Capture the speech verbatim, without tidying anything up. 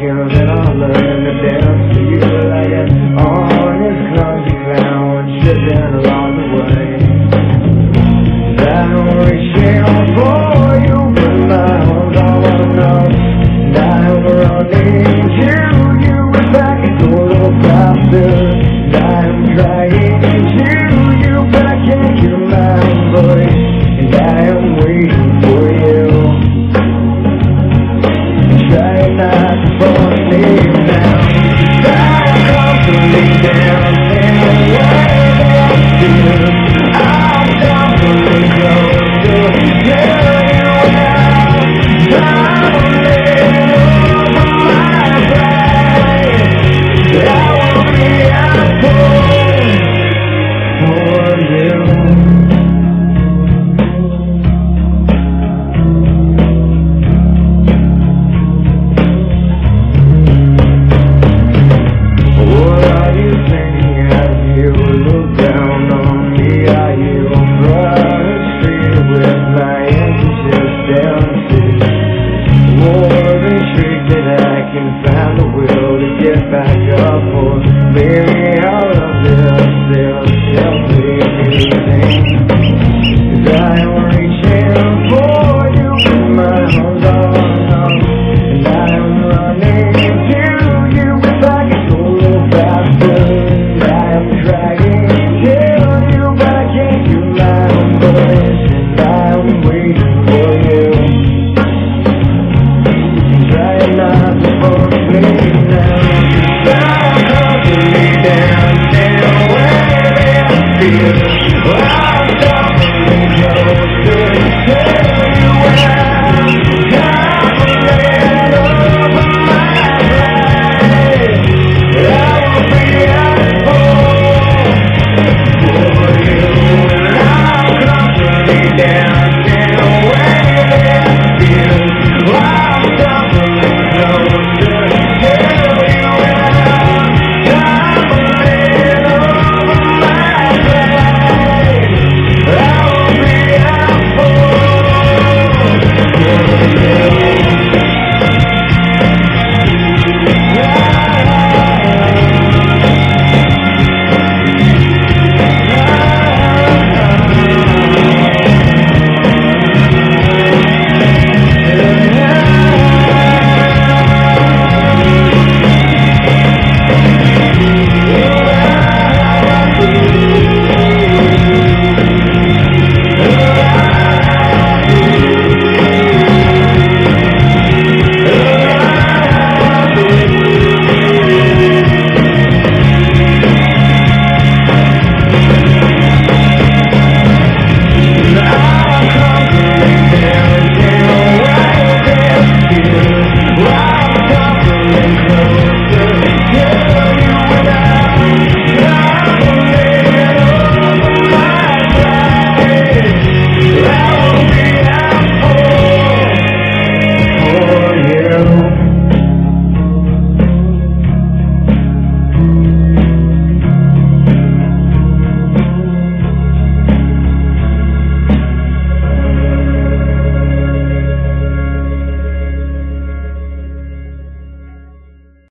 girl, then I'll learn to dance to you like an honest clumsy clown, tripping along the way. I'm reaching out for you, but my arms are enough. And I'm running to you if I can go a little faster. And I'm crying to you, but I can't hear my own voice. And I am waiting for you. Try not to fall asleep now.